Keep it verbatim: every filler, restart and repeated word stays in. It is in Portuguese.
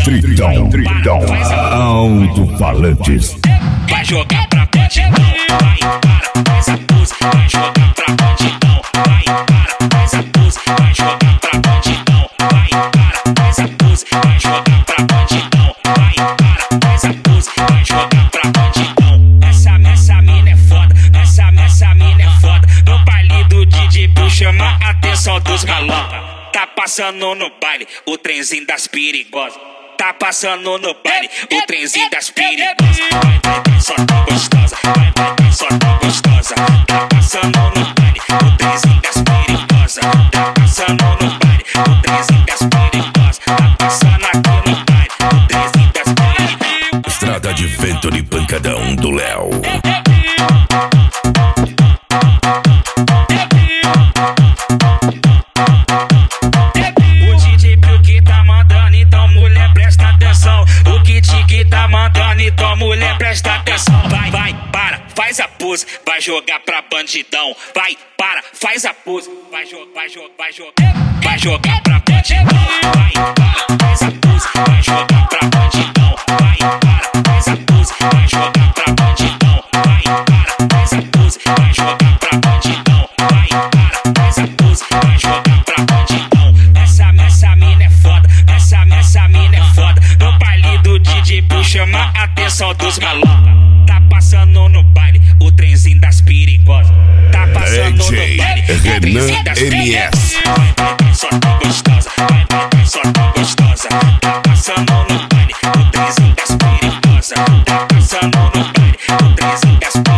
Tritão, Tritão, Alto-Falantes. Vai jogar pra bandidão, vai, para, faz a pose. Vai jogar pra bandidão, vai, para, faz a pose. Vai jogar pra bandidão, vai, para, faz a pose. Vai jogar pra bandidão, vai, para, faz a pose. Vai jogar pra bandidão. Essa, essa mina é foda, essa, essa mina é foda. No baile do D J Bill chama a atenção dos malandros. Tá passando no baile o trenzinho das perigosas. Tá passando no baile o trenzinho das perigosas. Vai, vai, vai, só tão gostosa. Vai, vai, vai, só tão gostosa. Tá passando no baile o trenzinho das perigosas. Tá passando no baile o trenzinho das perigosas. Tá passando aqui no baile o trenzinho das perigosas. Estrada de vento de pancadão do Léo. Então mulher presta atenção. Vai, vai, para, faz a pose. Vai jogar pra bandidão. Vai, para, faz a pose. Vai jogar, vai jogar, vai jogar. Vai jogar pra bandidão. Vai, para, faz a pose. Vai jogar pra bandidão. Vai, para, faz a pose. Vai jogar pra bandidão. Vai, para, faz a pose. Vai jogar pra bandidão. Vai, para, faz a pose. Vai jogar pra bandidão. Essa, essa mina é foda. Essa, essa mina é foda. No baile do D J Bill chama a atenção dos malandros. Tá passando no baile o trenzinho das perigosas. Tá passando no baile o trenzinho das perigosas. Vai, vai, vai, só tão gostosa. Vai, vai, vai, só tão gostosa. Tá passando no baile o trenzinho das perigosas. Tá passando no baile o trenzinho das perigosas.